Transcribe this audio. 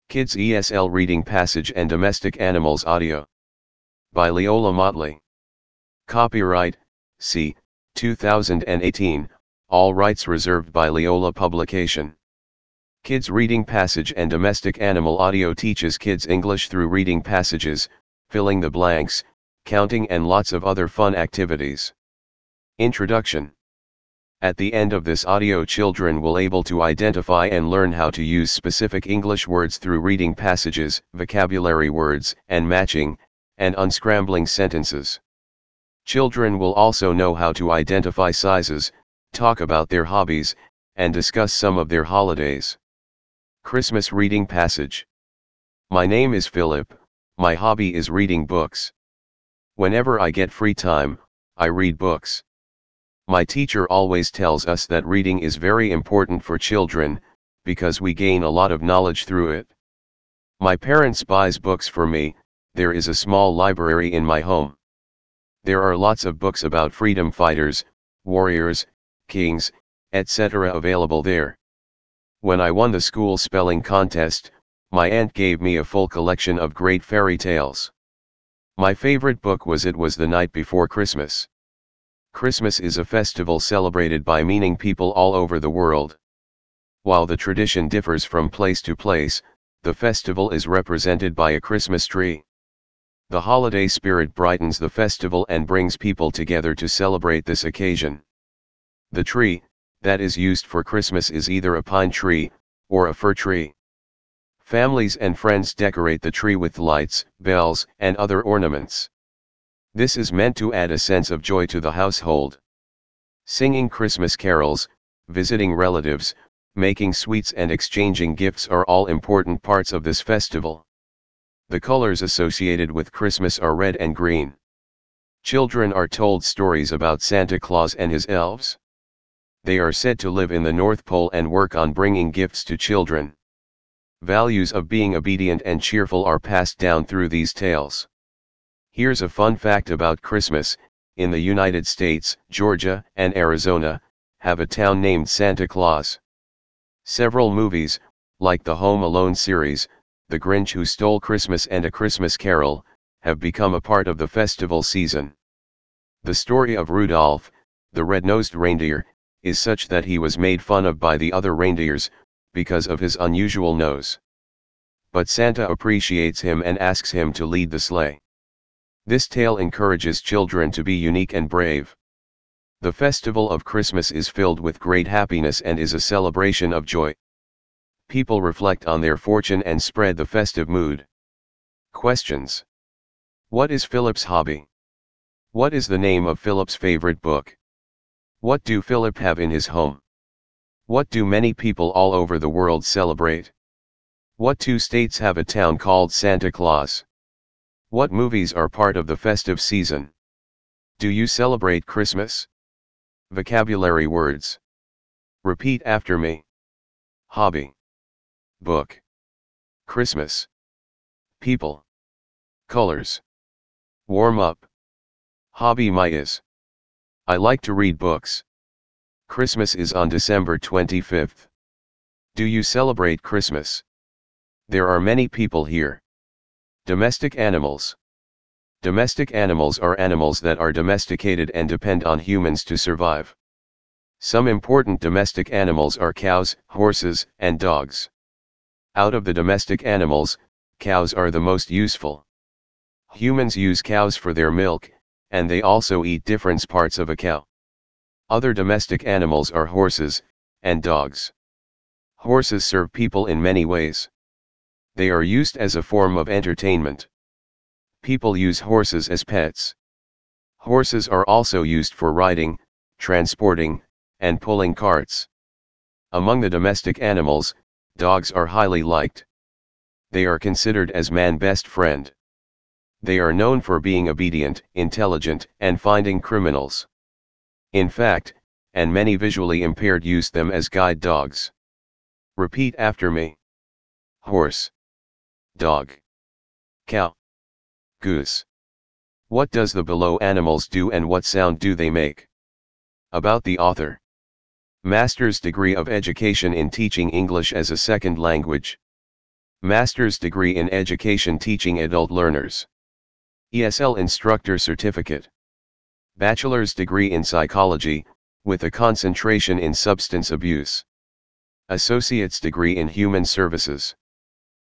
Kids ESL Reading Passage and Domestic Animals Audio. By Leola Motley. Copyright, C. 2018, all rights reserved by Leola Publication. Kids Reading Passage and Domestic Animal Audio teaches kids English through reading passages, filling the blanks, counting and lots of other fun activities. Introduction. At the end of this audio, children will able to identify and learn how to use specific English words through reading passages, vocabulary words, and matching, and unscrambling sentences. Children will also know how to identify sizes, talk about their hobbies, and discuss some of their holidays. Christmas Reading Passage. My name is Philip, my hobby is reading books. Whenever I get free time, I read books. My teacher always tells us that reading is very important for children, because we gain a lot of knowledge through it. My parents buys books for me. There is a small library in my home. There are lots of books about freedom fighters, warriors, kings, etc. available there. When I won the school spelling contest, my aunt gave me a full collection of great fairy tales. My favorite book was It Was the Night Before Christmas. Christmas is a festival celebrated by many people all over the world. While the tradition differs from place to place, the festival is represented by a Christmas tree. The holiday spirit brightens the festival and brings people together to celebrate this occasion. The tree that is used for Christmas is either a pine tree or a fir tree. Families and friends decorate the tree with lights, bells, and other ornaments. This is meant to add a sense of joy to the household. Singing Christmas carols, visiting relatives, making sweets and exchanging gifts are all important parts of this festival. The colors associated with Christmas are red and green. Children are told stories about Santa Claus and his elves. They are said to live in the North Pole and work on bringing gifts to children. Values of being obedient and cheerful are passed down through these tales. Here's a fun fact about Christmas. In the United States, Georgia and Arizona have a town named Santa Claus. Several movies, like the Home Alone series, The Grinch Who Stole Christmas and A Christmas Carol, have become a part of the festival season. The story of Rudolph, the red-nosed reindeer, is such that he was made fun of by the other reindeers, because of his unusual nose. But Santa appreciates him and asks him to lead the sleigh. This tale encourages children to be unique and brave. The festival of Christmas is filled with great happiness and is a celebration of joy. People reflect on their fortune and spread the festive mood. Questions. What is Philip's hobby? What is the name of Philip's favorite book? What do Philip have in his home? What do many people all over the world celebrate? What two states have a town called Santa Claus? What movies are part of the festive season? Do you celebrate Christmas? Vocabulary words. Repeat after me. Hobby. Book. Christmas. People. Colors. Warm up. Hobby my is. I like to read books. Christmas is on December 25th. Do you celebrate Christmas? There are many people here. Domestic animals. Domestic animals are animals that are domesticated and depend on humans to survive. Some important domestic animals are cows, horses, and dogs. Out of the domestic animals, cows are the most useful. Humans use cows for their milk, and they also eat different parts of a cow. Other domestic animals are horses and dogs. Horses serve people in many ways. They are used as a form of entertainment. People use horses as pets. Horses are also used for riding, transporting, and pulling carts. Among the domestic animals, dogs are highly liked. They are considered as man's best friend. They are known for being obedient, intelligent, and finding criminals. In fact, and many visually impaired use them as guide dogs. Repeat after me. Horse. Dog. Cow. Goose. What does the below animals do and what sound do they make? About the author. Master's degree of education in teaching English as a second language. Master's degree in Education teaching adult learners. ESL Instructor Certificate. Bachelor's degree in Psychology, with a concentration in substance abuse. Associate's degree in Human Services.